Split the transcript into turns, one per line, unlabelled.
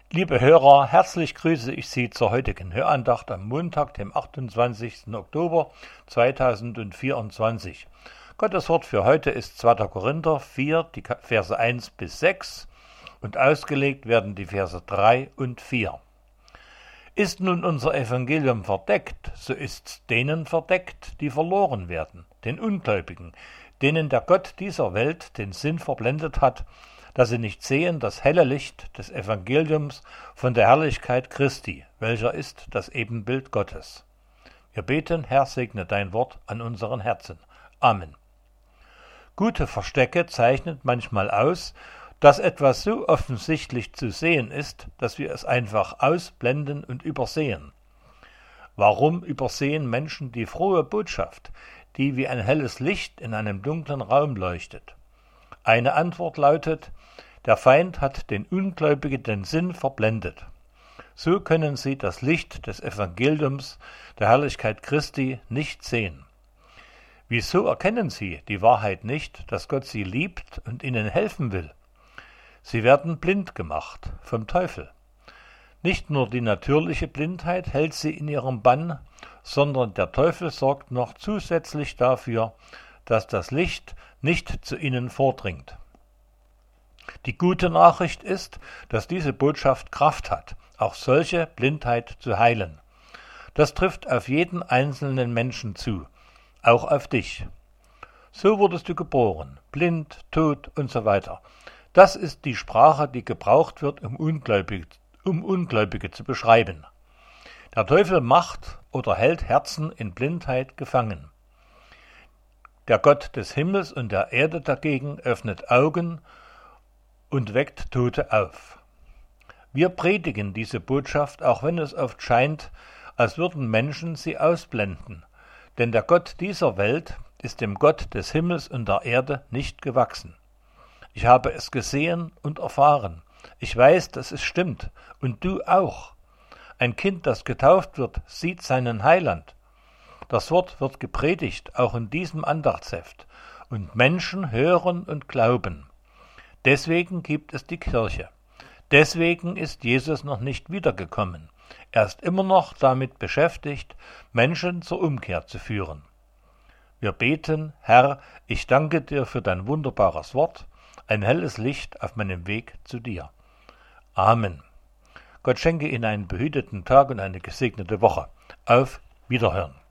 Liebe Hörer, herzlich grüße ich Sie zur heutigen Hörandacht am Montag, dem 28. Oktober 2024. Gottes Wort für heute ist 2. Korinther 4, die Verse 1 bis 6 und ausgelegt werden die Verse 3 und 4. Ist nun unser Evangelium verdeckt, so ist's denen verdeckt, die verloren werden, den Ungläubigen, denen der Gott dieser Welt den Sinn verblendet hat, dass sie nicht sehen das helle Licht des Evangeliums von der Herrlichkeit Christi, welcher ist das Ebenbild Gottes. Wir beten, Herr, segne dein Wort an unseren Herzen. Amen. Gute Verstecke zeichnet manchmal aus, dass etwas so offensichtlich zu sehen ist, dass wir es einfach ausblenden und übersehen. Warum übersehen Menschen die frohe Botschaft, die wie ein helles Licht in einem dunklen Raum leuchtet? Eine Antwort lautet: Der Feind hat den Ungläubigen den Sinn verblendet. So können sie das Licht des Evangeliums, der Herrlichkeit Christi, nicht sehen. Wieso erkennen sie die Wahrheit nicht, dass Gott sie liebt und ihnen helfen will? Sie werden blind gemacht vom Teufel. Nicht nur die natürliche Blindheit hält sie in ihrem Bann, sondern der Teufel sorgt noch zusätzlich dafür, dass das Licht nicht zu ihnen vordringt. Die gute Nachricht ist, dass diese Botschaft Kraft hat, auch solche Blindheit zu heilen. Das trifft auf jeden einzelnen Menschen zu, auch auf dich. So wurdest du geboren, blind, tot und so weiter. Das ist die Sprache, die gebraucht wird, um Ungläubige zu beschreiben. Der Teufel macht oder hält Herzen in Blindheit gefangen. Der Gott des Himmels und der Erde dagegen öffnet Augen und weckt Tote auf. Wir predigen diese Botschaft, auch wenn es oft scheint, als würden Menschen sie ausblenden, denn der Gott dieser Welt ist dem Gott des Himmels und der Erde nicht gewachsen. Ich habe es gesehen und erfahren. Ich weiß, dass es stimmt, und du auch. Ein Kind, das getauft wird, sieht seinen Heiland. Das Wort wird gepredigt, auch in diesem Andachtsheft, und Menschen hören und glauben. Deswegen gibt es die Kirche. Deswegen ist Jesus noch nicht wiedergekommen. Er ist immer noch damit beschäftigt, Menschen zur Umkehr zu führen. Wir beten: Herr, ich danke dir für dein wunderbares Wort, ein helles Licht auf meinem Weg zu dir. Amen. Gott schenke Ihnen einen behüteten Tag und eine gesegnete Woche. Auf Wiederhören.